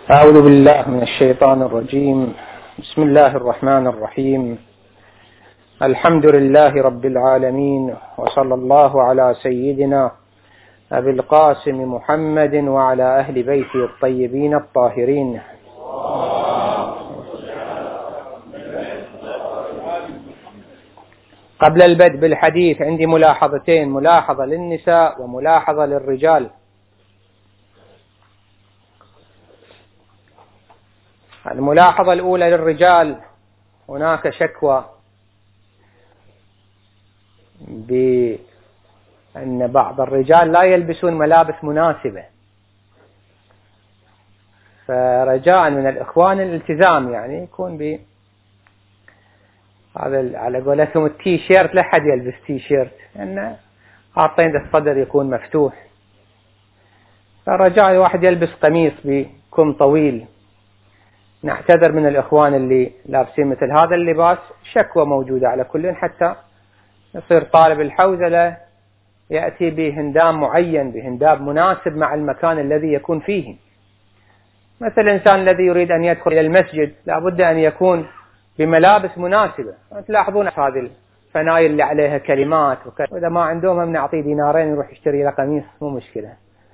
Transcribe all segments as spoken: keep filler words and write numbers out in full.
أعوذ بالله من الشيطان الرجيم. بسم الله الرحمن الرحيم. الحمد لله رب العالمين، وصلى الله على سيدنا أبي القاسم محمد وعلى أهل بيته الطيبين الطاهرين. قبل البدء بالحديث عندي ملاحظتين، ملاحظة للنساء وملاحظة للرجال. الملاحظة الأولى للرجال: هناك شكوى بأن بعض الرجال لا يلبسون ملابس مناسبة، فرجاء من الإخوان الالتزام، يعني يكون ب هذا على قولتهم التي شيرت، لا حد يلبس تي شيرت لأن حاطين الصدر يكون مفتوح، فرجاء الواحد يلبس قميص بكم طويل. نعتذر من الإخوان اللي لابسين مثل هذا اللباس، شكوى موجودة على كل، حتى يصير طالب الحوزة له يأتي بهندام معين، بهندام مناسب مع المكان الذي يكون فيه. مثل الإنسان الذي يريد أن يدخل إلى المسجد لابد أن يكون بملابس مناسبة. تلاحظون هذه الفنايل اللي عليها كلمات وكذا، وإذا ما عندهم نعطيه دينارين يروح يشتري له قميص، مو مشكلة.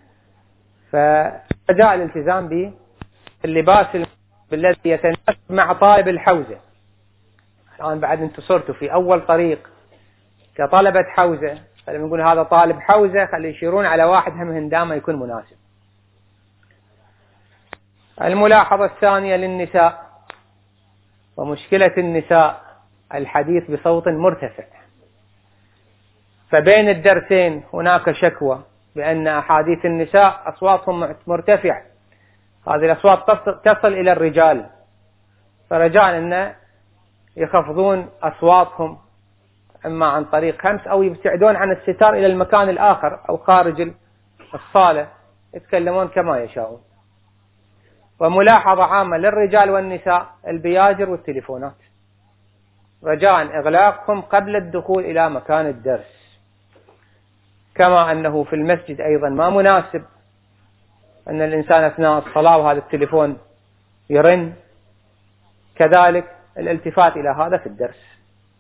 فجاء الالتزام باللباس الذي يتناسب مع طالب الحوزة. الآن بعد انتم صرتوا في أول طريق كطلبة حوزة، فلما نقول هذا طالب حوزة خلي يشيرون على واحد هم هندامه يكون مناسب. الملاحظة الثانية للنساء، ومشكلة النساء الحديث بصوت مرتفع. فبين الدرسين هناك شكوى بأن أحاديث النساء أصواتهم مرتفعة، هذه الأصوات تصل إلى الرجال، فرجاء أن يخفضون أصواتهم إما عن طريق همس أو يبتعدون عن الستار إلى المكان الآخر أو خارج الصالة يتكلمون كما يشاءون. وملاحظة عامة للرجال والنساء: البياجر والتليفونات رجاء إغلاقهم قبل الدخول إلى مكان الدرس، كما أنه في المسجد أيضا ما مناسب أن الإنسان أثناء الصلاة وهذا التليفون يرن، كذلك الالتفات إلى هذا في الدرس.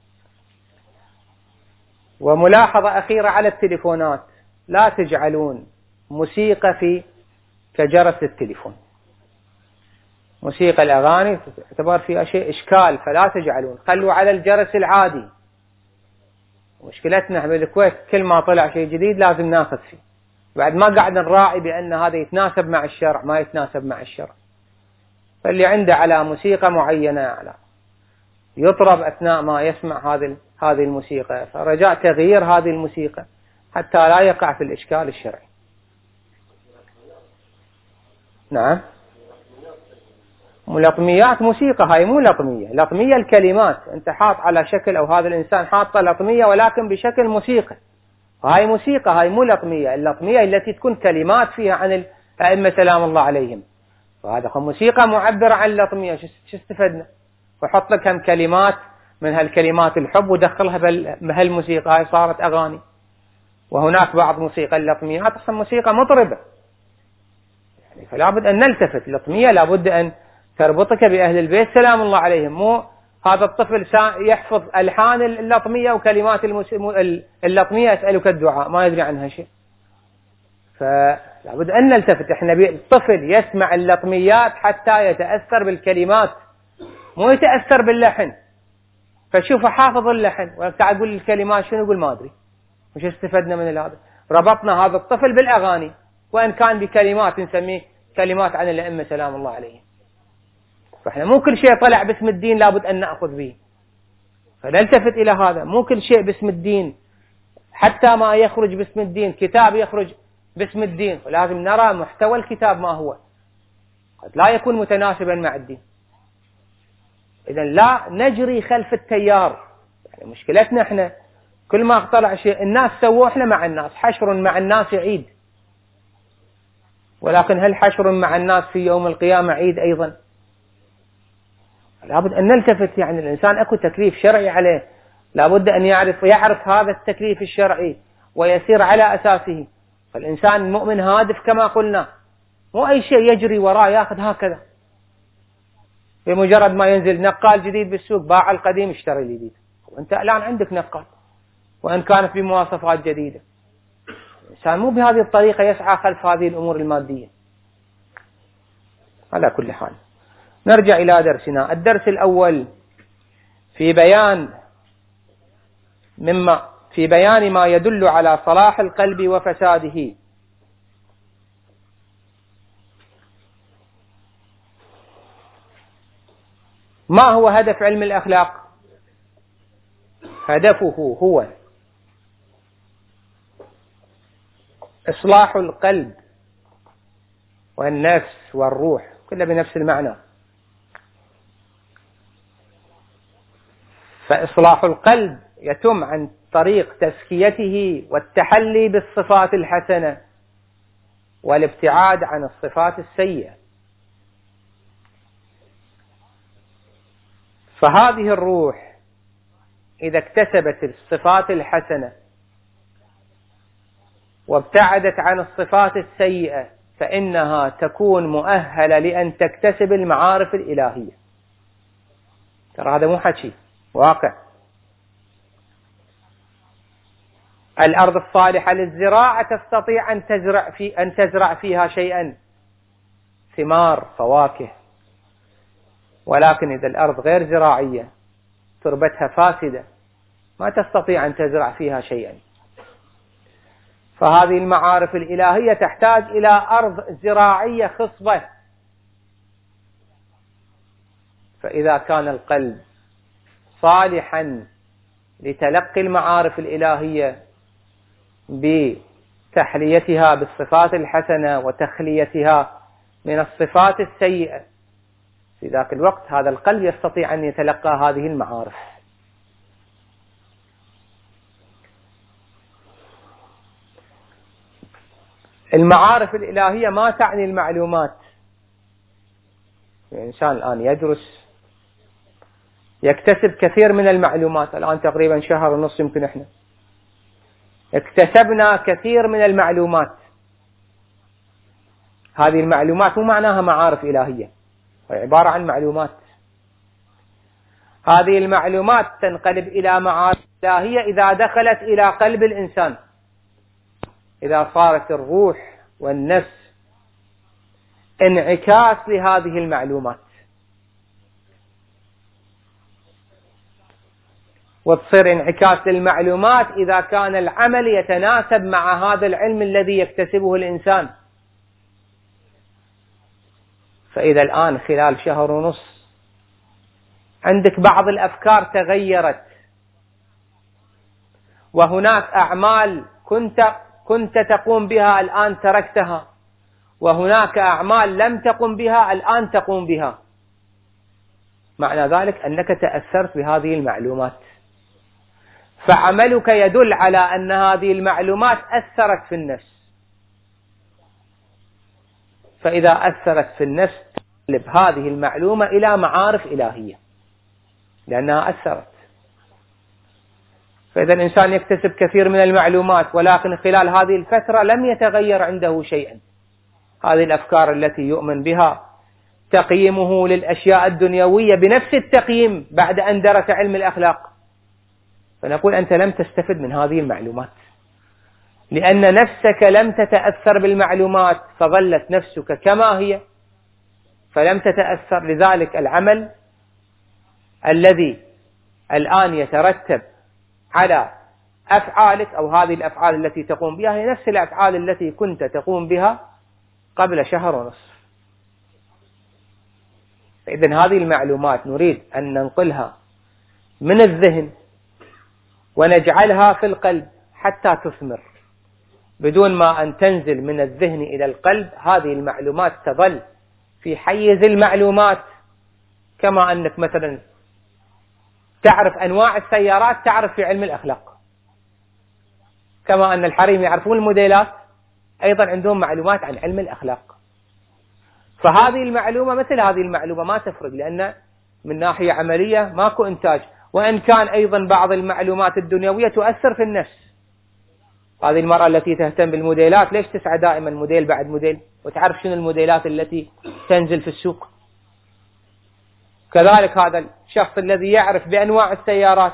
وملاحظة أخيرة على التليفونات: لا تجعلون موسيقى في كجرس التليفون، موسيقى الأغاني تعتبر فيها شيء إشكال، فلا تجعلون، خلوا على الجرس العادي. مشكلتنا بالكويت كل ما طلع شيء جديد لازم ناخذ فيه، بعد ما قاعد نراعي بأن هذا يتناسب مع الشرع، ما يتناسب مع الشرع. فاللي عنده على موسيقى معينة على يطرب أثناء ما يسمع هذه هذه الموسيقى، فرجاء تغيير هذه الموسيقى حتى لا يقع في الإشكال الشرعي. نعم، لطميات موسيقى، هاي مو لطمية. لطمية الكلمات، أنت حاط على شكل، أو هذا الإنسان حاط لطمية ولكن بشكل موسيقى، هاي موسيقى، هاي مو لطمية. اللطمية التي تكون كلمات فيها عن الأئمة سلام الله عليهم، وهذا موسيقى معبرة عن اللطمية. شو استفدنا؟ وحط لك هم كلمات من هالكلمات الحب ودخلها بهالموسيقى، هاي صارت أغاني. وهناك بعض موسيقى اللطميات أصلا موسيقى مطربة، يعني فلا بد أن نلتفت. اللطمية لابد أن تربطك بأهل البيت سلام الله عليهم، مو هذا الطفل يحفظ ألحان اللطمية وكلمات اللطمية أسألك الدعاء ما يدري عنها شيء. فلا بد أن نلتفت. احنا الطفل يسمع اللطميات حتى يتأثر بالكلمات، مو يتأثر باللحن. فشوف حافظ اللحن وتعال يقول الكلمات شنو، يقول ما أدري. وش استفدنا من هذا؟ ربطنا هذا الطفل بالأغاني، وإن كان بكلمات نسميه كلمات عن الأئمة سلام الله عليهم. فإحنا مو كل شيء طلع باسم الدين لابد أن نأخذ به، فنلتفت إلى هذا. مو كل شيء باسم الدين، حتى ما يخرج باسم الدين، كتاب يخرج باسم الدين، ولازم نرى محتوى الكتاب ما هو، قد لا يكون متناسبا مع الدين. إذن لا نجري خلف التيار. يعني مشكلتنا إحنا كل ما طلع شيء الناس سووه إحنا مع الناس، حشر مع الناس عيد، ولكن هل حشر مع الناس في يوم القيامة عيد أيضا؟ لابد أن نلتفت. يعني الإنسان أكو تكليف شرعي عليه، لابد أن يعرف ويعرف هذا التكليف الشرعي ويسير على أساسه. فالإنسان المؤمن هادف كما قلنا، مو أي شيء يجري وراه يأخذ هكذا، بمجرد ما ينزل نقال جديد بالسوق باع القديم اشتري الجديد. وأنت الآن عندك نقال وإن كانت بمواصفات جديدة. الإنسان مو بهذه الطريقة يسعى خلف هذه الأمور المادية. على كل حال نرجع إلى درسنا. الدرس الأول في بيان مما في بيان ما يدل على صلاح القلب وفساده. ما هو هدف علم الأخلاق؟ هدفه هو إصلاح القلب والنفس والروح، كله بنفس المعنى. فإصلاح القلب يتم عن طريق تزكيته والتحلي بالصفات الحسنة والابتعاد عن الصفات السيئة. فهذه الروح إذا اكتسبت الصفات الحسنة وابتعدت عن الصفات السيئة فإنها تكون مؤهلة لأن تكتسب المعارف الإلهية. ترى هذا مو حكي، واقع. الأرض الصالحة للزراعة تستطيع أن تزرع في أن تزرع فيها شيئا، ثمار، فواكه. ولكن إذا الأرض غير زراعية تربتها فاسدة ما تستطيع أن تزرع فيها شيئا. فهذه المعارف الإلهية تحتاج إلى أرض زراعية خصبة. فإذا كان القلب صالحا لتلقي المعارف الإلهية بتحليتها بالصفات الحسنة وتخليتها من الصفات السيئة، في ذاك الوقت هذا القلب يستطيع أن يتلقى هذه المعارف. المعارف الإلهية ما تعني المعلومات. الإنسان الآن يدرس يكتسب كثير من المعلومات. الآن تقريبا شهر ونص يمكن احنا اكتسبنا كثير من المعلومات. هذه المعلومات مو معناها معارف إلهية، هي عبارة عن معلومات. هذه المعلومات تنقلب إلى معارف إلهية إذا دخلت إلى قلب الإنسان، إذا صارت الروح والنفس انعكاس لهذه المعلومات، وتصير انعكاس للمعلومات إذا كان العمل يتناسب مع هذا العلم الذي يكتسبه الإنسان. فإذا الآن خلال شهر ونص عندك بعض الأفكار تغيرت، وهناك أعمال كنت كنت تقوم بها الآن تركتها، وهناك أعمال لم تقم بها الآن تقوم بها، معنى ذلك أنك تأثرت بهذه المعلومات. فعملك يدل على أن هذه المعلومات أثرت في النفس. فإذا أثرت في النفس تقلب هذه المعلومة إلى معارف إلهية لأنها أثرت. فإذا الإنسان يكتسب كثير من المعلومات ولكن خلال هذه الفترة لم يتغير عنده شيئا، هذه الأفكار التي يؤمن بها تقييمه للأشياء الدنيوية بنفس التقييم بعد أن درس علم الأخلاق، فنقول أنت لم تستفد من هذه المعلومات لأن نفسك لم تتأثر بالمعلومات، فظلت نفسك كما هي فلم تتأثر. لذلك العمل الذي الآن يترتب على أفعالك أو هذه الأفعال التي تقوم بها هي نفس الأفعال التي كنت تقوم بها قبل شهر ونصف. إذن هذه المعلومات نريد أن ننقلها من الذهن ونجعلها في القلب حتى تثمر، بدون ما أن تنزل من الذهن إلى القلب. هذه المعلومات تظل في حيز المعلومات، كما أنك مثلا تعرف أنواع السيارات تعرف في علم الأخلاق، كما أن الحريم يعرفون الموديلات أيضا عندهم معلومات عن علم الأخلاق. فهذه المعلومة مثل هذه المعلومة ما تفرق، لأن من ناحية عملية ماكو إنتاج، وإن كان أيضا بعض المعلومات الدنيوية تؤثر في النفس، هذه المرأة التي تهتم بالموديلات ليش تسعى دائما موديل بعد موديل وتعرف شنو الموديلات التي تنزل في السوق؟ كذلك هذا الشخص الذي يعرف بأنواع السيارات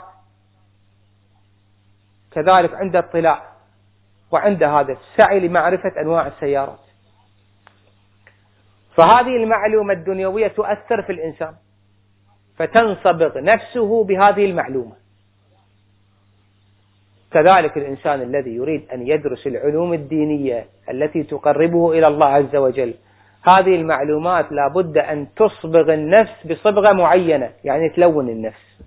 كذلك عنده اطلاع وعنده هذا السعي لمعرفة أنواع السيارات. فهذه المعلومة الدنيوية تؤثر في الإنسان فتنصبغ نفسه بهذه المعلومة. كذلك الإنسان الذي يريد أن يدرس العلوم الدينية التي تقربه إلى الله عز وجل هذه المعلومات لابد أن تصبغ النفس بصبغة معينة، يعني تلون النفس.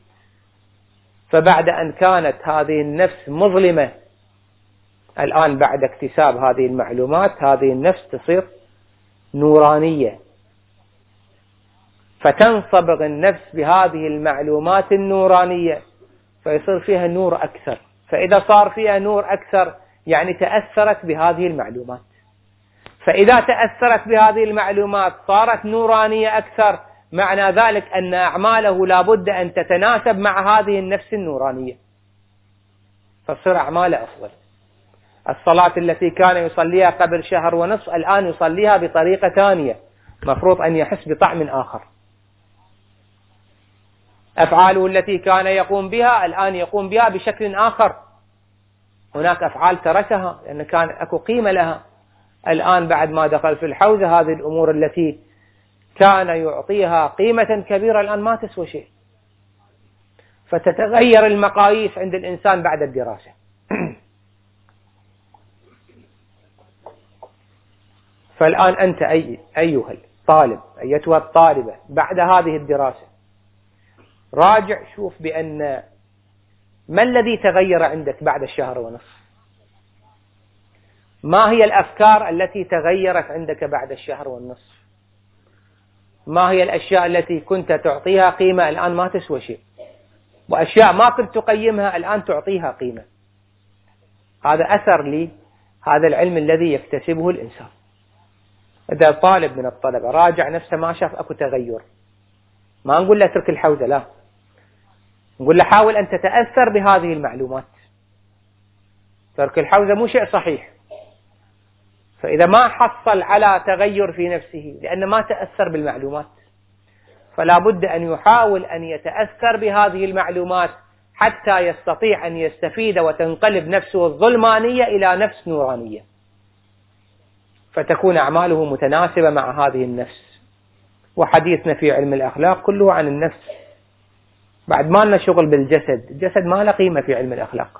فبعد أن كانت هذه النفس مظلمة الآن بعد اكتساب هذه المعلومات هذه النفس تصير نورانية، فتنصبغ النفس بهذه المعلومات النورانية فيصير فيها نور أكثر. فإذا صار فيها نور أكثر يعني تأثرت بهذه المعلومات، فإذا تأثرت بهذه المعلومات صارت نورانية أكثر، معنى ذلك أن أعماله لابد أن تتناسب مع هذه النفس النورانية فتصير أعماله أفضل. الصلاة التي كان يصليها قبل شهر ونصف الآن يصليها بطريقة ثانية، مفروض أن يحس بطعم آخر. أفعاله التي كان يقوم بها الآن يقوم بها بشكل آخر. هناك أفعال تركها لأن كان أكو قيمة لها، الآن بعد ما دخل في الحوزة هذه الأمور التي كان يعطيها قيمة كبيرة الآن ما تسوى شيء. فتتغير المقاييس عند الإنسان بعد الدراسة. فالآن أنت أي أيها الطالب أيتها الطالبة بعد هذه الدراسة راجع شوف بأن ما الذي تغير عندك بعد الشهر ونصف؟ ما هي الأفكار التي تغيرت عندك بعد الشهر والنصف؟ ما هي الأشياء التي كنت تعطيها قيمة الآن ما تسوى شيء، وأشياء ما كنت تقيمها الآن تعطيها قيمة؟ هذا أثر لي هذا العلم الذي يكتسبه الإنسان. إذا طالب من الطلبة راجع نفسه ما شاف أكو تغير، ما نقول له اترك الحوزة، لا، نقول له حاول أن تتأثر بهذه المعلومات. ترك الحوزة مو شيء صحيح، فإذا ما حصل على تغير في نفسه لأنه ما تأثر بالمعلومات فلا بد أن يحاول أن يتأثر بهذه المعلومات حتى يستطيع أن يستفيد وتنقلب نفسه الظلمانية إلى نفس نورانية، فتكون أعماله متناسبة مع هذه النفس. وحديثنا في علم الأخلاق كله عن النفس، بعد ما لنا شغل بالجسد، الجسد ما له قيمة في علم الأخلاق.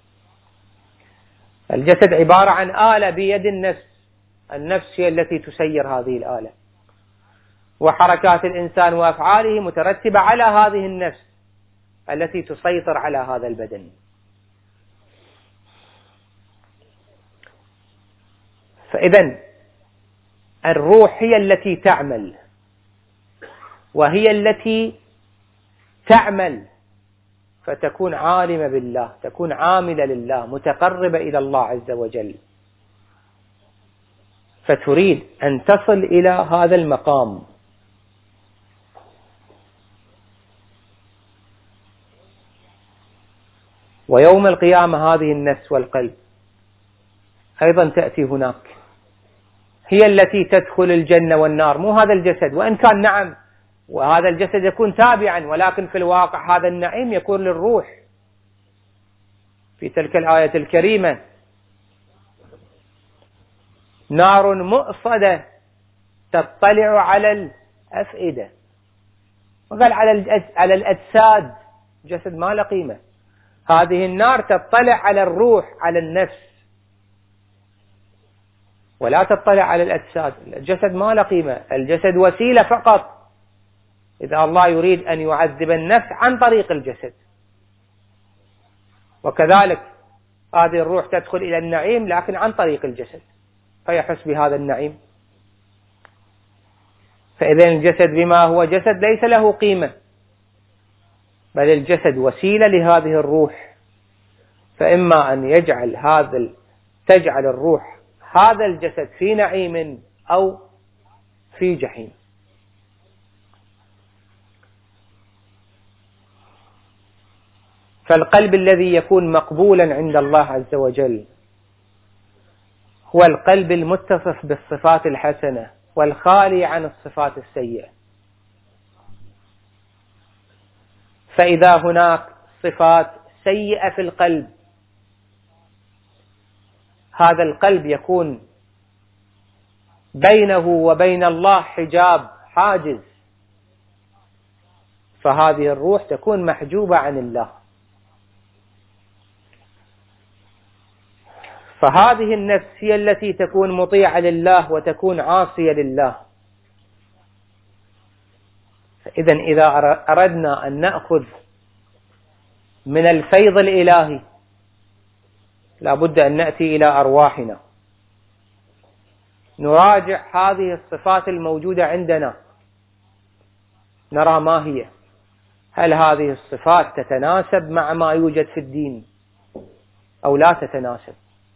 الجسد عبارة عن آلة بيد النفس، النفس هي التي تسير هذه الآلة، وحركات الإنسان وأفعاله مترتبة على هذه النفس التي تسيطر على هذا البدن. فإذا الروح هي التي تعمل، وهي التي تعمل فتكون عالمة بالله، تكون عاملة لله، متقربة إلى الله عز وجل، فتريد أن تصل إلى هذا المقام. ويوم القيامة هذه النفس والقلب أيضا تأتي هناك، هي التي تدخل الجنة والنار، مو هذا الجسد، وإن كان نعم وهذا الجسد يكون تابعا، ولكن في الواقع هذا النعيم يكون للروح. في تلك الآية الكريمة نار مؤصدة تطلع على الأفئدة، وقال على على الأجساد، جسد ما له قيمة. هذه النار تطلع على الروح، على النفس، ولا تطلع على الأجساد. الجسد ما له قيمة، الجسد وسيلة فقط إذا الله يريد أن يعذب النفس عن طريق الجسد. وكذلك هذه الروح تدخل إلى النعيم لكن عن طريق الجسد فيحس بهذا النعيم. فإذا الجسد بما هو جسد ليس له قيمة، بل الجسد وسيلة لهذه الروح. فإما أن يجعل هذا تجعل الروح هذا الجسد في نعيم أو في جحيم. فالقلب الذي يكون مقبولا عند الله عز وجل هو القلب المتصف بالصفات الحسنة والخالي عن الصفات السيئة. فإذا هناك صفات سيئة في القلب، هذا القلب يكون بينه وبين الله حجاب، حاجز، فهذه الروح تكون محجوبة عن الله. فهذه النفس هي التي تكون مطيعة لله وتكون عاصية لله. فإذا إذا أردنا أن نأخذ من الفيض الإلهي لا بد أن نأتي إلى أرواحنا، نراجع هذه الصفات الموجودة عندنا، نرى ما هي، هل هذه الصفات تتناسب مع ما يوجد في الدين أو لا تتناسب.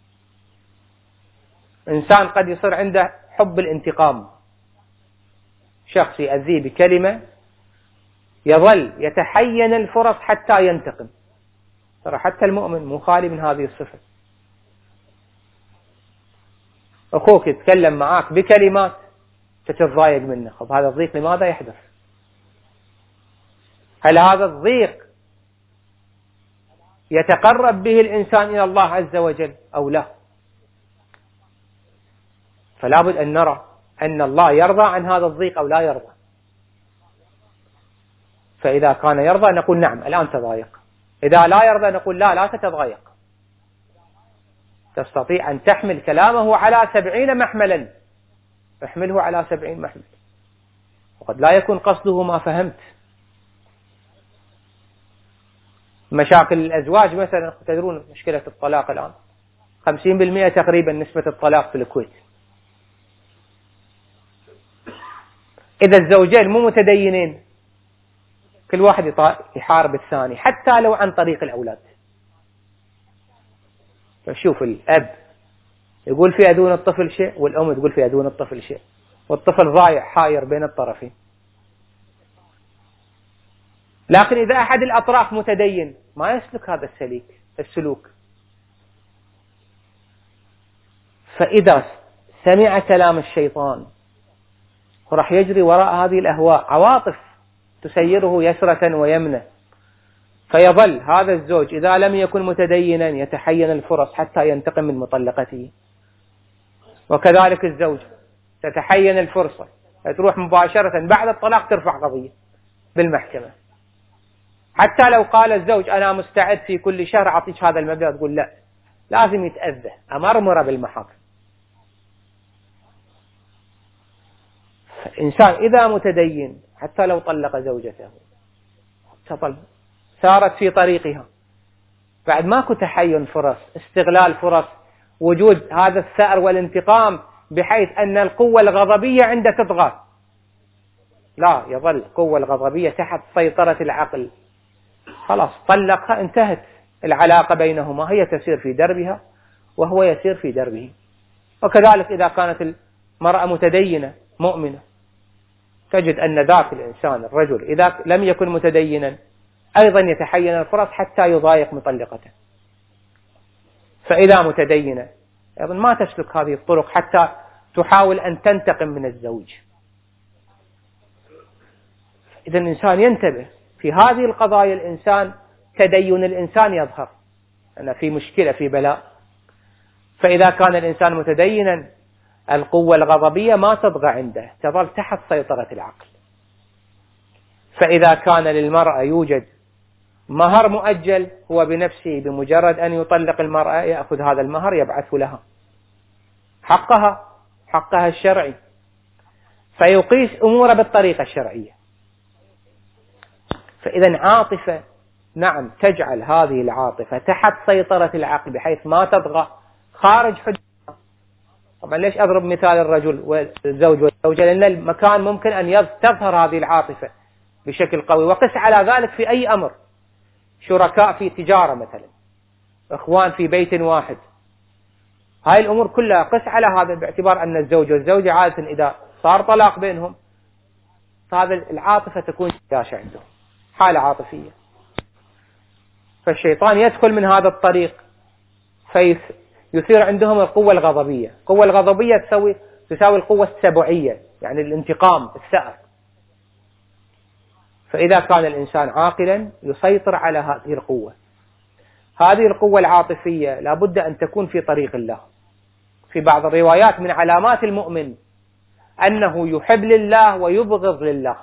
إنسان قد يصير عنده حب الانتقام، شخص يأذيه بكلمة يظل يتحين الفرص حتى ينتقم. ترى حتى المؤمن مو خالي من هذه الصفة. أخوك يتكلم معاك بكلمات تتضايق منه، خب هذا الضيق لماذا يحدث؟ هل هذا الضيق يتقرب به الإنسان إلى الله عز وجل أو لا؟ فلا بد أن نرى أن الله يرضى عن هذا الضيق أو لا يرضى. فإذا كان يرضى نقول نعم الآن تضايق، إذا لا يرضى نقول لا لا تتضايق، تستطيع أن تحمل كلامه على سبعين محملا، احمله على سبعين محمل، وقد لا يكون قصده ما فهمت. مشاكل الأزواج مثلا، تدرون مشكلة الطلاق الآن خمسين بالمئة تقريبا نسبة الطلاق في الكويت. إذا الزوجين مو متدينين كل واحد يحارب الثاني حتى لو عن طريق الأولاد. فشوف الأب يقول في أذون الطفل شيء والأم تقول في أذون الطفل شيء، والطفل ضايع حاير بين الطرفين. لكن إذا أحد الأطراف متدين ما يسلك هذا السليك السلوك. فإذا سمع كلام الشيطان وراح يجري وراء هذه الأهواء، عواطف تسيره يسرة ويمنة، فيظل هذا الزوج إذا لم يكن متدينا يتحين الفرص حتى ينتقم من مطلقته، وكذلك الزوج تتحين الفرصة تروح مباشرة بعد الطلاق ترفع قضية بالمحكمة، حتى لو قال الزوج أنا مستعد في كل شهر أعطيك هذا المبلغ، تقول لا لازم يتأذى أمرمرة بالمحاكم. إنسان إذا متدين حتى لو طلق زوجته تطل سارت في طريقها، بعد ماكو تحين فرص، استغلال فرص، وجود هذا الثأر والانتقام بحيث أن القوة الغضبية عنده تطغى، لا، يظل القوة الغضبية تحت سيطرة العقل. خلاص طلقها، انتهت العلاقة بينهما، هي تسير في دربها وهو يسير في دربه. وكذلك إذا كانت المرأة متدينة مؤمنة تجد أن ذاك الإنسان الرجل إذا لم يكن متدينا أيضا يتحين الفرص حتى يضايق مطلقته. فإذا متدينة أيضا ما تسلك هذه الطرق حتى تحاول أن تنتقم من الزوج. إذا الإنسان ينتبه في هذه القضايا، الإنسان تدين الإنسان يظهر أن في مشكلة في بلاء. فإذا كان الإنسان متدينا القوة الغضبية ما تطغى عنده، تظل تحت سيطرة العقل. فإذا كان للمرأة يوجد مهر مؤجل، هو بنفسه بمجرد أن يطلق المرأة يأخذ هذا المهر يبعثه لها حقها حقها الشرعي، فيقيس أموره بالطريقة الشرعية. فإذا عاطفة نعم تجعل هذه العاطفة تحت سيطرة العقل بحيث ما تطغى خارج حدود. طبعا ليش أضرب مثال الرجل والزوج والزوجة؟ لأن المكان ممكن أن تظهر هذه العاطفة بشكل قوي، وقس على ذلك في أي أمر، شركاء في تجارة مثلا، إخوان في بيت واحد، هاي الأمور كلها قس على هذا، باعتبار أن الزوج والزوجة عادة إذا صار طلاق بينهم فهذا العاطفة تكون جاشة عندهم، حالة عاطفية. فالشيطان يدخل من هذا الطريق فيثير عندهم القوة الغضبية. القوة الغضبية تساوي تساوي القوة السبعية، يعني الانتقام، الثأر. فإذا كان الإنسان عاقلا يسيطر على هذه القوة. هذه القوة العاطفية لابد أن تكون في طريق الله. في بعض الروايات من علامات المؤمن أنه يحب لله ويبغض لله.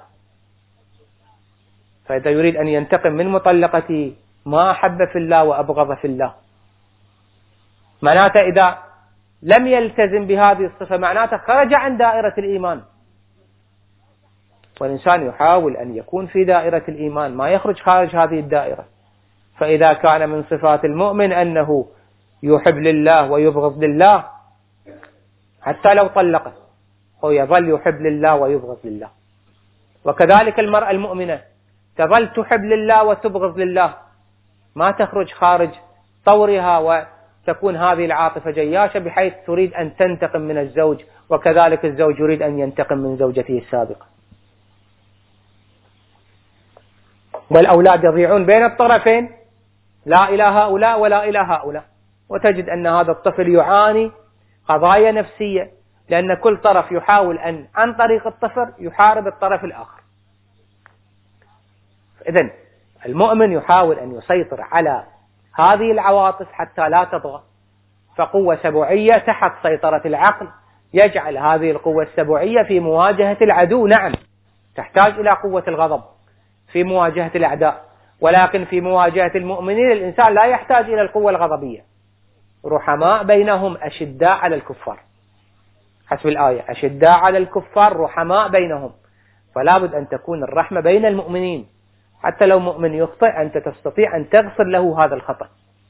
فإذا يريد أن ينتقم من مطلقته ما أحب في الله وأبغض في الله، معناته إذا لم يلتزم بهذه الصفة معناته خرج عن دائرة الإيمان. والإنسان يحاول أن يكون في دائرة الإيمان، ما يخرج خارج هذه الدائرة. فإذا كان من صفات المؤمن أنه يحب لله ويبغض لله، حتى لو طلقه هو يظل يحب لله ويبغض لله. وكذلك المرأة المؤمنة تظل تحب لله وتبغض لله، ما تخرج خارج طورها وتكون هذه العاطفة جياشة بحيث تريد أن تنتقم من الزوج، وكذلك الزوج يريد أن ينتقم من زوجته السابقة. والأولاد يضيعون بين الطرفين، لا إلى هؤلاء ولا إلى هؤلاء. وتجد أن هذا الطفل يعاني قضايا نفسية، لأن كل طرف يحاول أن عن طريق الطفل يحارب الطرف الآخر. إذن المؤمن يحاول أن يسيطر على هذه العواطف حتى لا تطغى. فقوة سبوعية تحت سيطرة العقل يجعل هذه القوة السبوعية في مواجهة العدو. نعم تحتاج إلى قوة الغضب في مواجهة الأعداء، ولكن في مواجهة المؤمنين الإنسان لا يحتاج إلى القوة الغضبية. رحماء بينهم أشداء على الكفار، حسب الآية أشداء على الكفار رحماء بينهم. فلا بد أن تكون الرحمة بين المؤمنين، حتى لو مؤمن يخطئ أنت تستطيع أن تغفر له هذا الخطأ.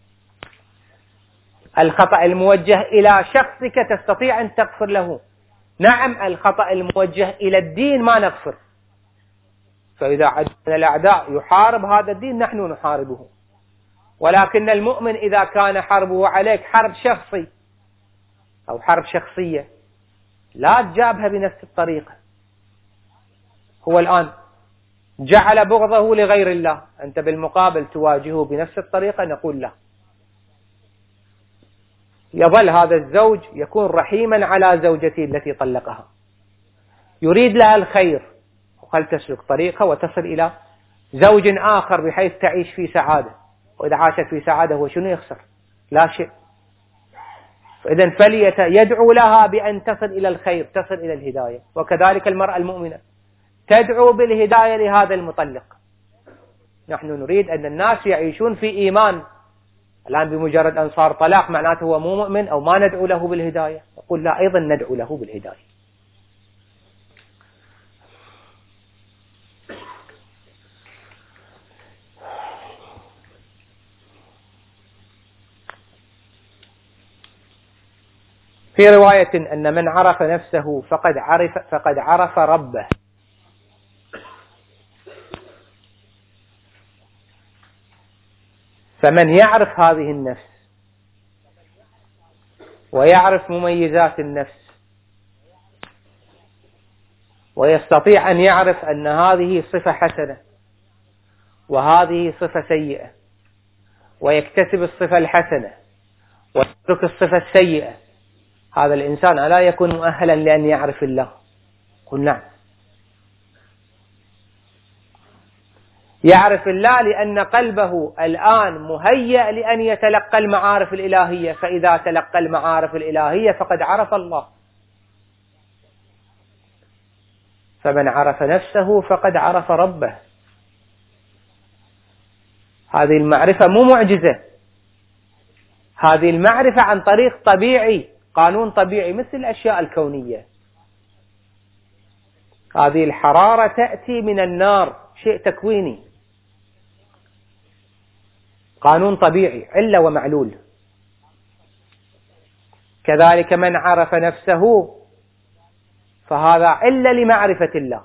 الخطأ الموجه إلى شخصك تستطيع أن تغفر له. نعم الخطأ الموجه إلى الدين ما نغفر. فإذا عدنا الأعداء يحارب هذا الدين نحن نحاربه. ولكن المؤمن إذا كان حربه عليك حرب شخصي أو حرب شخصية لا تجابها بنفس الطريقة. هو الآن جعل بغضه لغير الله، أنت بالمقابل تواجهه بنفس الطريقة، نقول لا. يظل هذا الزوج يكون رحيما على زوجته التي طلقها، يريد لها الخير، وهل تسلك طريقها وتصل إلى زوج آخر بحيث تعيش في سعادة. وإذا عاشت في سعادة هو شنو يخسر؟ لا شيء. فإذا فليدعو لها بأن تصل إلى الخير، تصل إلى الهداية. وكذلك المرأة المؤمنة تدعو بالهداية لهذا المطلق. نحن نريد أن الناس يعيشون في إيمان. الآن بمجرد أن صار طلاق معناته هو مو مؤمن أو ما ندعو له بالهداية، نقول لا، أيضا ندعو له بالهداية. في رواية أن من عرف نفسه فقد عرف فقد عرف ربه. فمن يعرف هذه النفس ويعرف مميزات النفس ويستطيع أن يعرف أن هذه صفة حسنة وهذه صفة سيئة، ويكتسب الصفة الحسنة ويترك الصفة السيئة، هذا الإنسان ألا يكون مؤهلا لأن يعرف الله؟ قل نعم. يعرف الله لأن قلبه الآن مهيأ لأن يتلقى المعارف الإلهية، فإذا تلقى المعارف الإلهية فقد عرف الله. فمن عرف نفسه فقد عرف ربه. هذه المعرفة مو معجزة، هذه المعرفة عن طريق طبيعي، قانون طبيعي مثل الأشياء الكونية. هذه الحرارة تأتي من النار، شيء تكويني، قانون طبيعي، علة ومعلول. كذلك من عرف نفسه فهذا علة لمعرفة الله،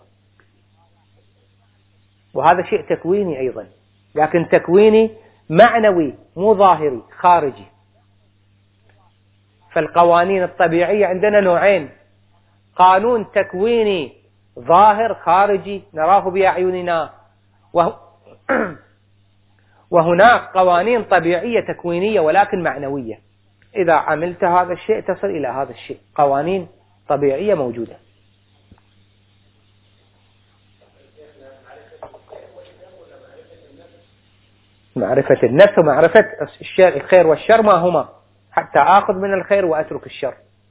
وهذا شيء تكويني أيضا، لكن تكويني معنوي مو ظاهري خارجي. فالقوانين الطبيعية عندنا نوعين: قانون تكويني ظاهر خارجي نراه بأعيننا، وهناك قوانين طبيعية تكوينية ولكن معنوية. إذا عملت هذا الشيء تصل إلى هذا الشيء، قوانين طبيعية موجودة. معرفة النفس ومعرفة الخير والشر ما هما، حتى آخذ من الخير وأترك الشر.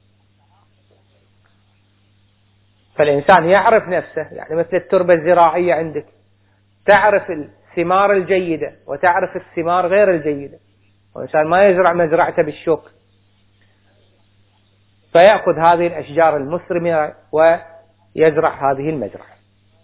فالإنسان يعرف نفسه، يعني مثل التربة الزراعية عندك، تعرف الثمار الجيدة وتعرف الثمار غير الجيدة. والإنسان ما يزرع مزرعته بالشوك، فيأخذ هذه الأشجار المثمرة ويزرع هذه المزرعة.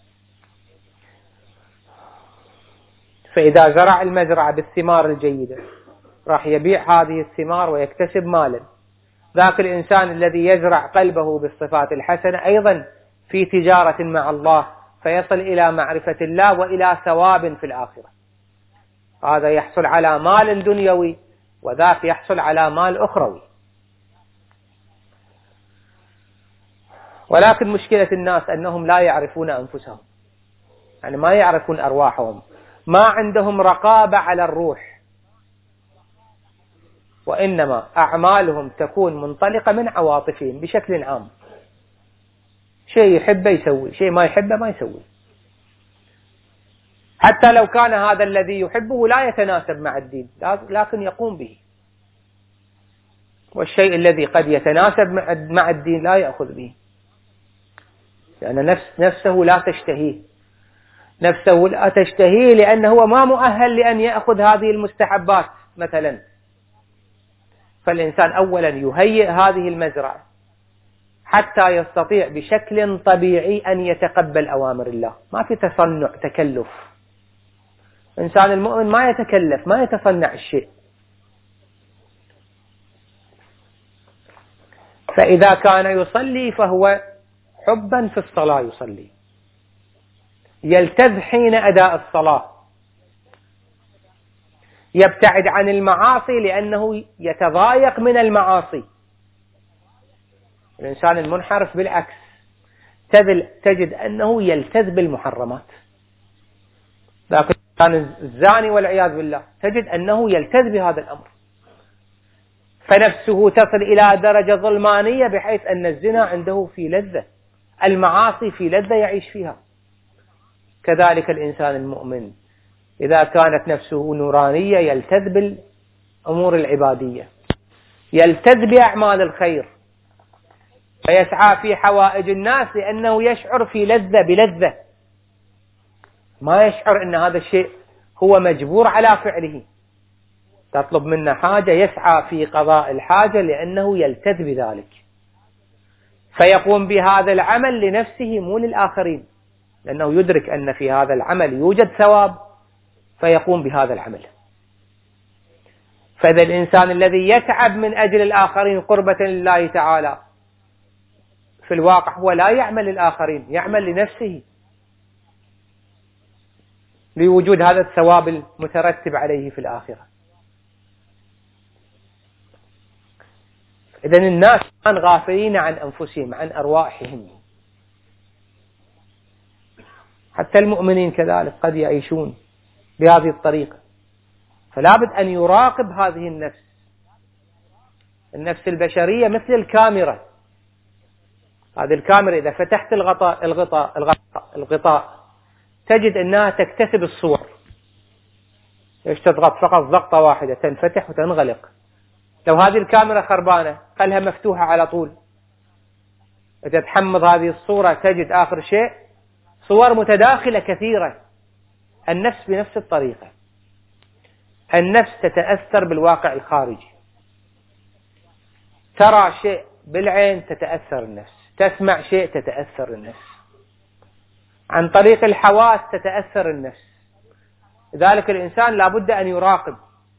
فإذا زرع المزرعة بالثمار الجيدة راح يبيع هذه الثمار ويكتسب مالا. ذاك الإنسان الذي يزرع قلبه بالصفات الحسنة أيضا في تجارة مع الله، فيصل إلى معرفة الله وإلى ثواب في الآخرة. هذا يحصل على مال دنيوي وذاك يحصل على مال أخروي. ولكن مشكلة الناس أنهم لا يعرفون أنفسهم، يعني ما يعرفون أرواحهم، ما عندهم رقابة على الروح، وإنما أعمالهم تكون منطلقة من عواطفهم بشكل عام. شيء يحبه يسوي، شيء ما يحبه ما يسوي، حتى لو كان هذا الذي يحبه لا يتناسب مع الدين لكن يقوم به. والشيء الذي قد يتناسب مع الدين لا يأخذ به، لأن نفس نفسه لا تشتهيه، نفسه لا تشتهيه لأنه هو ما مؤهل لأن يأخذ هذه المستحبات مثلا. فالإنسان أولا يهيئ هذه المزرعة حتى يستطيع بشكل طبيعي أن يتقبل أوامر الله، ما في تصنع تكلف. إنسان المؤمن ما يتكلف، ما يتصنع الشيء. فإذا كان يصلي فهو حبا في الصلاة يصلي، يلتذ حين أداء الصلاة، يبتعد عن المعاصي لأنه يتضايق من المعاصي. الإنسان المنحرف بالعكس تجد أنه يلتذ بالمحرمات، لكن الإنسان الزاني والعياذ بالله تجد أنه يلتذ بهذا الأمر، فنفسه تصل إلى درجة ظلمانية بحيث أن الزنا عنده في لذة، المعاصي في لذة يعيش فيها. كذلك الإنسان المؤمن إذا كانت نفسه نورانية يلتذ بالأمور العبادية، يلتذ بأعمال الخير، فيسعى في حوائج الناس لأنه يشعر في لذة بلذة، ما يشعر أن هذا الشيء هو مجبور على فعله. تطلب منه حاجة يسعى في قضاء الحاجة لأنه يلتذ بذلك، فيقوم بهذا العمل لنفسه مو للآخرين، لأنه يدرك أن في هذا العمل يوجد ثواب فيقوم بهذا العمل. فإذا الإنسان الذي يتعب من أجل الآخرين قربة لله تعالى في الواقع هو لا يعمل للآخرين، يعمل لنفسه لوجود هذا الثواب المترتب عليه في الآخرة. إذن الناس غافلين عن أنفسهم، عن أرواحهم. حتى المؤمنين كذلك قد يعيشون بهذه الطريقة، فلا بد أن يراقب هذه النفس. النفس البشرية مثل الكاميرا، هذه الكاميرا إذا فتحت الغطاء الغطاء الغطاء, الغطاء تجد أنها تكتسب الصور. إيش تضغط فقط ضغطة واحدة تنفتح وتنغلق. لو هذه الكاميرا خربانة خلها مفتوحة على طول، إذا تحمض هذه الصورة تجد آخر شيء صور متداخلة كثيرة. النفس بنفس الطريقة، النفس تتأثر بالواقع الخارجي، ترى شيء بالعين تتأثر النفس، تسمع شيء تتأثر النفس، عن طريق الحواس تتأثر النفس. لذلك الإنسان لابد أن يراقب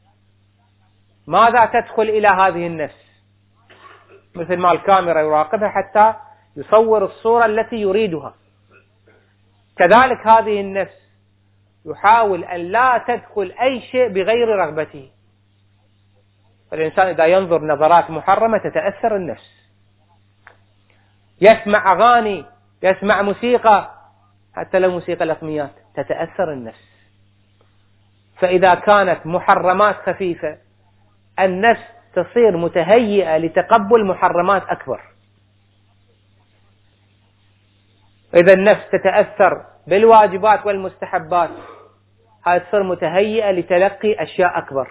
ماذا تدخل إلى هذه النفس، مثل ما الكاميرا يراقبها حتى يصور الصورة التي يريدها. كذلك هذه النفس يحاول أن لا تدخل أي شيء بغير رغبته. فالإنسان إذا ينظر نظرات محرمة تتأثر النفس، يسمع أغاني، يسمع موسيقى، حتى لو موسيقى لطميات تتأثر النفس. فإذا كانت محرمات خفيفة النفس تصير متهيئة لتقبل محرمات أكبر. إذا النفس تتأثر بالواجبات والمستحبات هاي تصير متهيئة لتلقي أشياء أكبر.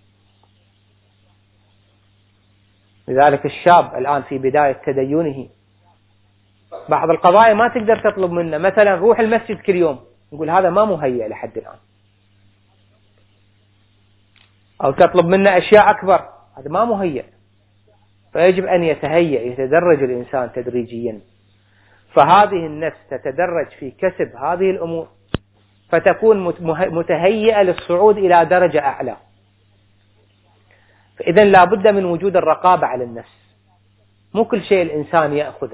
لذلك الشاب الآن في بداية تدينه بعض القضايا ما تقدر تطلب منه، مثلا روح المسجد كل يوم، نقول هذا ما مهيئ لحد الآن. أو تطلب منه أشياء أكبر، هذا ما مهيئ. فيجب أن يتهيئ، يتدرج الإنسان تدريجيا. فهذه النفس تتدرج في كسب هذه الأمور فتكون متهيئة للصعود إلى درجة أعلى. فإذا لا بد من وجود الرقابة على النفس، مو كل شيء الإنسان يأخذه،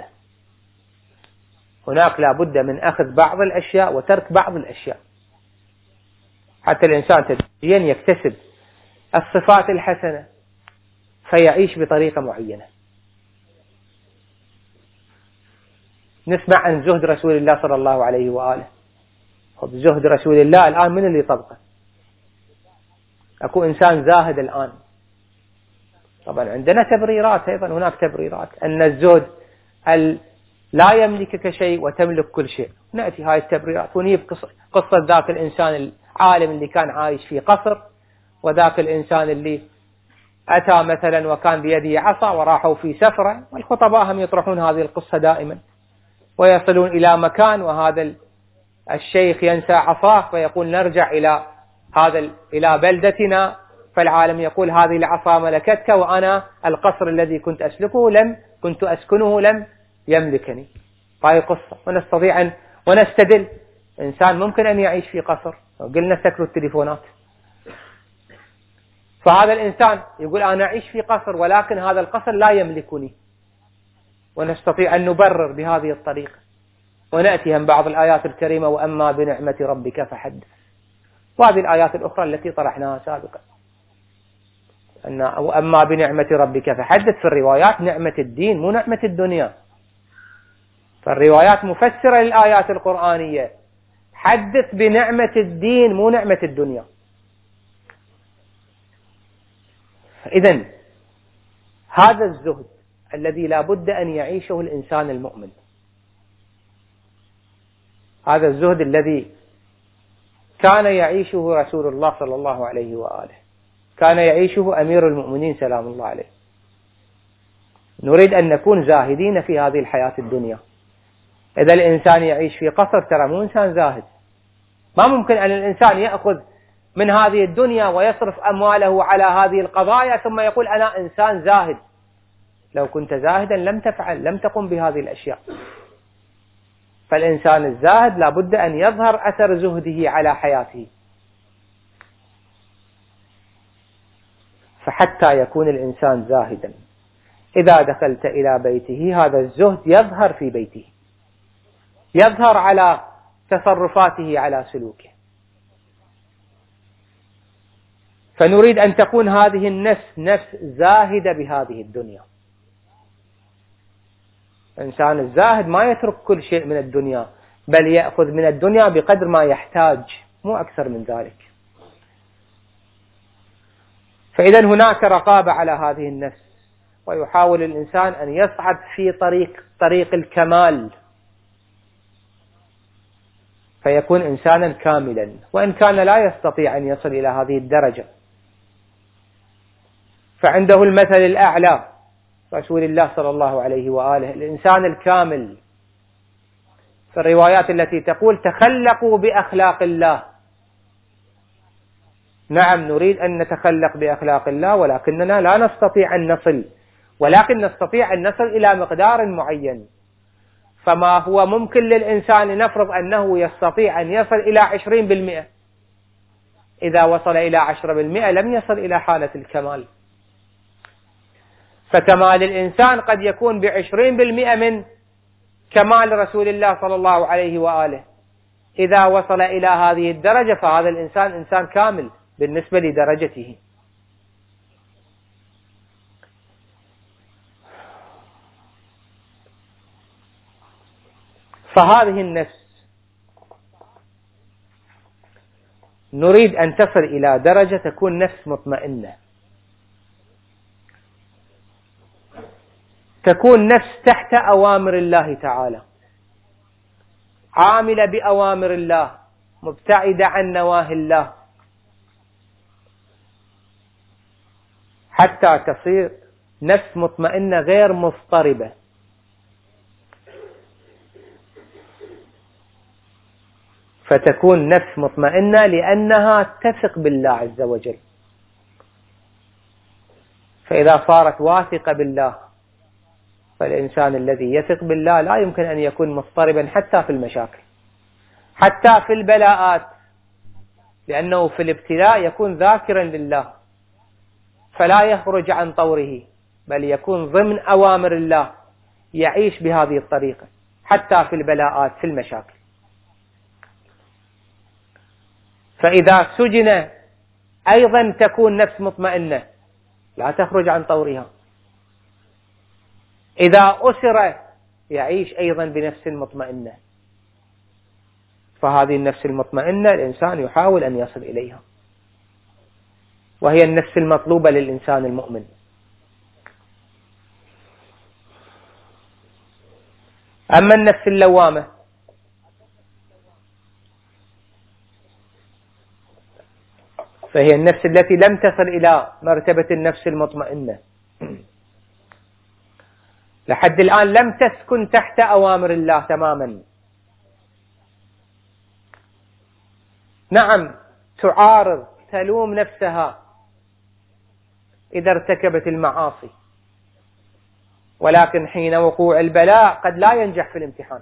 هناك لا بد من أخذ بعض الأشياء وترك بعض الأشياء حتى الإنسان تدريجيا يكتسب الصفات الحسنة فيعيش بطريقة معينة. نسمع عن زهد رسول الله صلى الله عليه وآله. زهد رسول الله الآن من اللي طبقه؟ أكو إنسان زاهد الآن، طبعا عندنا تبريرات، أيضا هناك تبريرات أن الزهد لا يملكك شيء وتملك كل شيء. نأتي هاي التبريرات ونجيب قصة ذاك الإنسان العالم اللي كان عايش في قصر، وذاك الإنسان اللي أتى مثلا وكان بيده عصا وراحوا في سفرة، والخطباء هم يطرحون هذه القصة دائما، ويصلون إلى مكان وهذا الشيخ ينسى عصاه فيقول نرجع إلى هذا إلى بلدتنا، فالعالم يقول هذه العصا ملكتك وأنا القصر الذي كنت أسلكه لم كنت أسكنه لم يملكني. هاي قصة ونستطيع أن ونستدل. إنسان ممكن أن يعيش في قصر، قلنا سكروا التليفونات، فهذا الإنسان يقول أنا أعيش في قصر ولكن هذا القصر لا يملكني، ونستطيع أن نبرر بهذه الطريقة. ونأتي هم بعض الآيات الكريمة وأما بنعمة ربك فحدث، وهذه الآيات الأخرى التي طرحناها سابقا أن وأما بنعمة ربك فحدث في الروايات نعمة الدين مو نعمة الدنيا. فالروايات مفسرة للآيات القرآنية، حدث بنعمة الدين مو نعمة الدنيا. إذن هذا الزهد الذي لا بد أن يعيشه الإنسان المؤمن، هذا الزهد الذي كان يعيشه رسول الله صلى الله عليه وآله، كان يعيشه أمير المؤمنين سلام الله عليه. نريد أن نكون زاهدين في هذه الحياة الدنيا. إذا الإنسان يعيش في قصر ترى مو إنسان زاهد. ما ممكن أن الإنسان يأخذ من هذه الدنيا ويصرف أمواله على هذه القضايا ثم يقول أنا إنسان زاهد. لو كنت زاهدا لم تفعل، لم تقم بهذه الأشياء. فالإنسان الزاهد لا بد أن يظهر أثر زهده على حياته. فحتى يكون الإنسان زاهدا إذا دخلت إلى بيته هذا الزهد يظهر في بيته، يظهر على تصرفاته، على سلوكه. فنريد أن تكون هذه النفس نفس زاهدة بهذه الدنيا. الإنسان الزاهد ما يترك كل شيء من الدنيا، بل يأخذ من الدنيا بقدر ما يحتاج، مو أكثر من ذلك. فإذا هناك رقابة على هذه النفس، ويحاول الإنسان أن يصعد في طريق طريق الكمال فيكون إنسانا كاملا، وإن كان لا يستطيع أن يصل إلى هذه الدرجة. فعنده المثل الأعلى رسول الله صلى الله عليه وآله، الإنسان الكامل. في الروايات التي تقول تخلقوا بأخلاق الله. نعم نريد أن نتخلق بأخلاق الله، ولكننا لا نستطيع أن نصل، ولكن نستطيع أن نصل إلى مقدار معين. فما هو ممكن للإنسان لنفرض أنه يستطيع أن يصل إلى عشرين بالمئة، إذا وصل إلى عشرة بالمئة لم يصل إلى حالة الكمال. فكمال الإنسان قد يكون بعشرين بالمئة من كمال رسول الله صلى الله عليه وآله. إذا وصل إلى هذه الدرجة فهذا الإنسان إنسان كامل بالنسبة لدرجته. فهذه النفس نريد أن تصل إلى درجة تكون نفس مطمئنة، تكون نفس تحت أوامر الله تعالى، عاملة بأوامر الله، مبتعدة عن نواهي الله، حتى تصير نفس مطمئنة غير مضطربة. فتكون نفس مطمئنة لأنها تثق بالله عز وجل. فإذا صارت واثقة بالله، فالإنسان الذي يثق بالله لا يمكن أن يكون مضطربا حتى في المشاكل، حتى في البلاءات، لأنه في الابتلاء يكون ذاكرا لله فلا يخرج عن طوره، بل يكون ضمن أوامر الله، يعيش بهذه الطريقة حتى في البلاءات في المشاكل. فإذا سجن أيضا تكون نفس مطمئنة لا تخرج عن طورها. إذا أسر يعيش أيضا بنفس مطمئنة. فهذه النفس المطمئنة الإنسان يحاول أن يصل إليها، وهي النفس المطلوبة للإنسان المؤمن. أما النفس اللوامة فهي النفس التي لم تصل إلى مرتبة النفس المطمئنة، لحد الآن لم تسكن تحت أوامر الله تماما. نعم تعارض، تلوم نفسها إذا ارتكبت المعاصي، ولكن حين وقوع البلاء قد لا ينجح في الامتحان،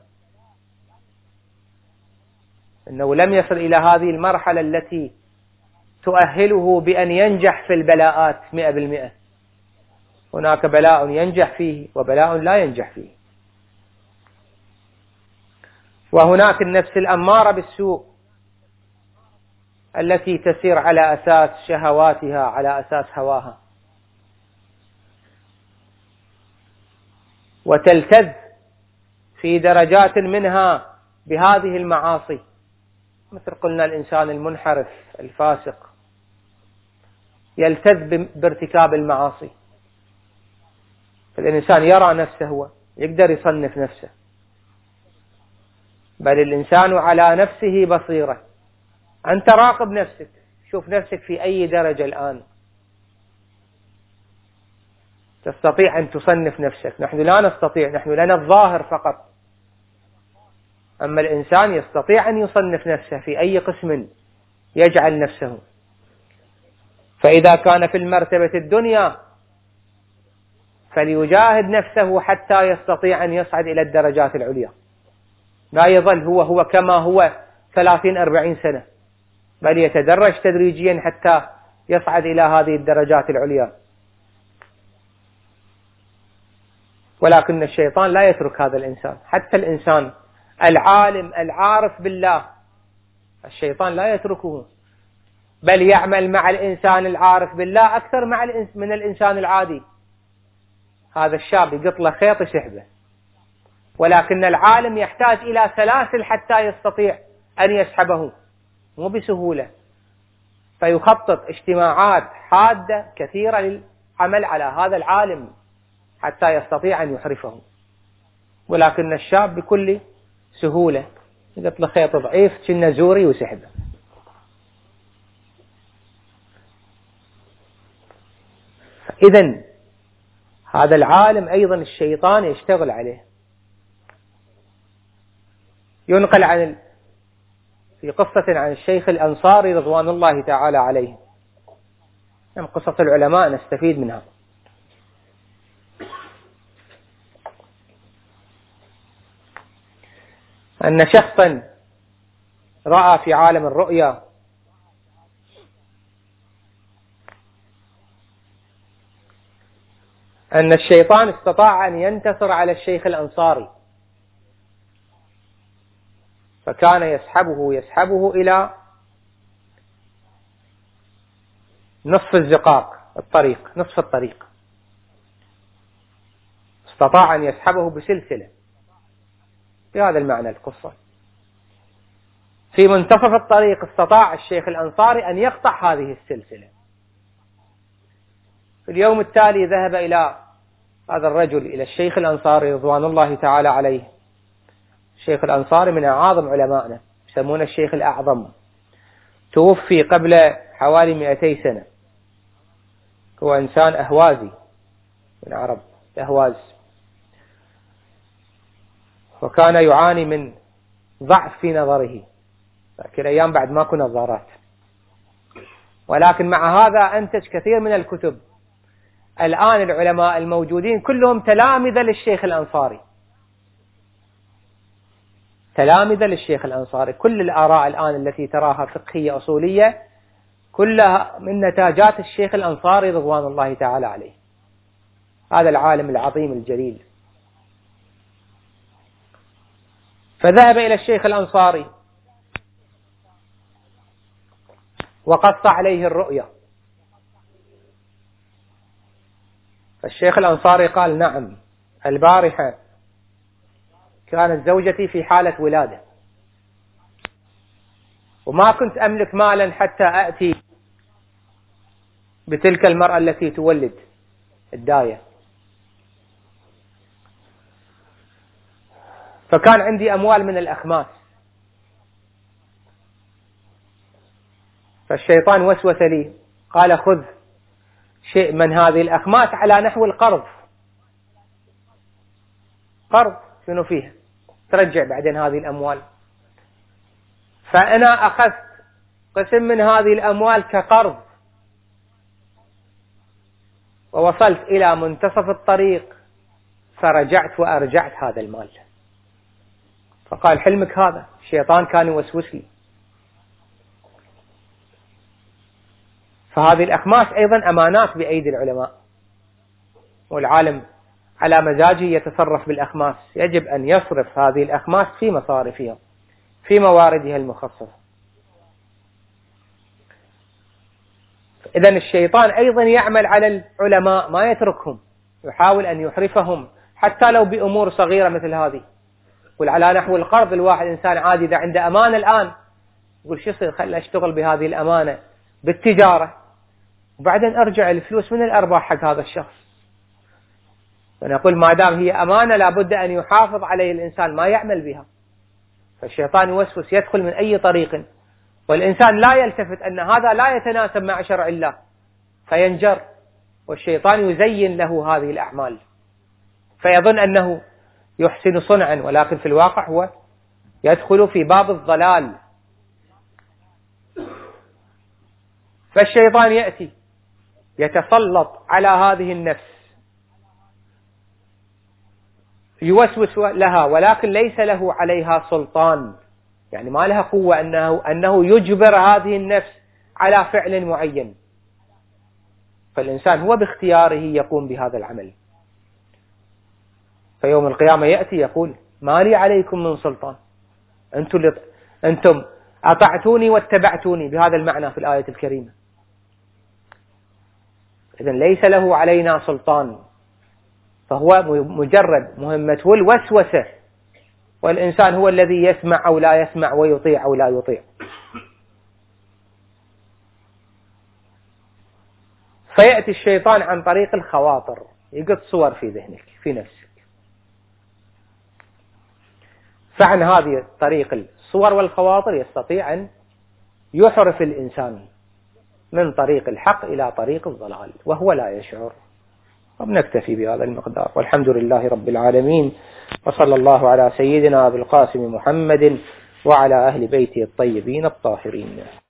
إنه لم يصل إلى هذه المرحلة التي تؤهله بأن ينجح في البلاءات مئة بالمئة. هناك بلاء ينجح فيه وبلاء لا ينجح فيه. وهناك النفس الأمارة بالسوء التي تسير على أساس شهواتها، على أساس هواها، وتلتذ في درجات منها بهذه المعاصي، مثل قلنا الإنسان المنحرف الفاسق يلتذ بارتكاب المعاصي. فالإنسان يرى نفسه، هو يقدر يصنف نفسه، بل الإنسان على نفسه بصيرة. أنت راقب نفسك، شوف نفسك في أي درجة الآن، تستطيع أن تصنف نفسك. نحن لا نستطيع، نحن لنا الظاهر فقط، أما الإنسان يستطيع أن يصنف نفسه في أي قسم يجعل نفسه. فإذا كان في المرتبة الدنيا فليجاهد نفسه حتى يستطيع أن يصعد إلى الدرجات العليا، لا يظل هو هو كما هو ثلاثين أربعين سنة، بل يتدرج تدريجيا حتى يصعد إلى هذه الدرجات العليا. ولكن الشيطان لا يترك هذا الإنسان، حتى الإنسان العالم العارف بالله الشيطان لا يتركه، بل يعمل مع الإنسان العارف بالله أكثر مع من الإنسان العادي. هذا الشاب يقط له خيط يسحبه، ولكن العالم يحتاج إلى سلاسل حتى يستطيع أن يسحبه، مو بسهولة. فيخطط اجتماعات حادة كثيرة للعمل على هذا العالم حتى يستطيع أن يحرفه، ولكن الشاب بكل سهولة يقط له خيط ضعيف كنا زوري وسحبه. إذن هذا العالم أيضا الشيطان يشتغل عليه. ينقل عن ال... في قصة عن الشيخ الأنصاري رضوان الله تعالى عليه، من قصة العلماء نستفيد منها. أن شخصا رأى في عالم الرؤيا أن الشيطان استطاع أن ينتصر على الشيخ الأنصاري، فكان يسحبه يسحبه إلى نصف الزقاق الطريق، نصف الطريق، استطاع أن يسحبه بسلسلة. بهذا المعنى القصة. في منتصف الطريق استطاع الشيخ الأنصاري أن يقطع هذه السلسلة. في اليوم التالي ذهب إلى هذا الرجل إلى الشيخ الأنصاري رضوان الله تعالى عليه. الشيخ الأنصاري من أعظم علمائنا، يسمونه الشيخ الأعظم، توفي قبل حوالي مئتي سنة. هو إنسان أهوازي من عرب الأهواز، وكان يعاني من ضعف في نظره لكن أيام بعد ما كنا نظارات، ولكن مع هذا أنتج كثير من الكتب. الآن العلماء الموجودين كلهم تلامذة للشيخ الأنصاري، تلامذة للشيخ الأنصاري. كل الآراء الآن التي تراها فقهية أصولية كلها من نتاجات الشيخ الأنصاري رضوان الله تعالى عليه، هذا العالم العظيم الجليل. فذهب إلى الشيخ الأنصاري وقص عليه الرؤيا. فالشيخ الأنصاري قال: نعم، البارحة كانت زوجتي في حالة ولادة، وما كنت أملك مالا حتى أأتي بتلك المرأة التي تولد الداية، فكان عندي أموال من الأخماس. فالشيطان وسوس لي قال: خذ شيء من هذه الأخماس على نحو القرض. قرض شنو فيها؟ ترجع بعدين هذه الأموال. فأنا أخذت قسم من هذه الأموال كقرض، ووصلت إلى منتصف الطريق فرجعت وأرجعت هذا المال. فقال: حلمك هذا؟ الشيطان كان يوسوس لي. فهذه الأخماس أيضا أمانات بأيدي العلماء، والعالم على مزاجه يتصرف بالأخماس، يجب أن يصرف هذه الأخماس في مصارفها في مواردها المخصصة. إذن الشيطان أيضا يعمل على العلماء، ما يتركهم، يحاول أن يحرفهم حتى لو بأمور صغيرة مثل هذه. يقول على نحو القرض، الواحد إنسان عادي إذا عنده أمانة الآن يقول شو يصير، خلي أشتغل بهذه الأمانة بالتجارة وبعدين أرجع الفلوس من الأرباح حق هذا الشخص. فنقول ما دام هي أمانة لابد أن يحافظ عليه الإنسان، ما يعمل بها. فالشيطان يوسوس، يدخل من أي طريق، والإنسان لا يلتفت أن هذا لا يتناسب مع شرع الله فينجر، والشيطان يزين له هذه الأعمال فيظن أنه يحسن صنعا، ولكن في الواقع هو يدخل في باب الضلال. فالشيطان يأتي يتسلط على هذه النفس، يوسوس لها، ولكن ليس له عليها سلطان، يعني ما لها قوة أنه, أنه يجبر هذه النفس على فعل معين. فالإنسان هو باختياره يقوم بهذا العمل. فيوم القيامة يأتي يقول: ما لي عليكم من سلطان، أنتم, أنتم أطعتوني واتبعتوني، بهذا المعنى في الآية الكريمة. إذن ليس له علينا سلطان، فهو مجرد مهمته الوسوسة، والإنسان هو الذي يسمع أو لا يسمع ويطيع أو لا يطيع. فيأتي الشيطان عن طريق الخواطر، يقط صور في ذهنك في نفسك. فعن هذه الطريق الصور والخواطر يستطيع أن يحرف الإنسان من طريق الحق إلى طريق الضلال وهو لا يشعر. وبنكتفي بهذا المقدار، والحمد لله رب العالمين، وصلى الله على سيدنا أبي القاسم محمد وعلى أهل بيته الطيبين الطاهرين.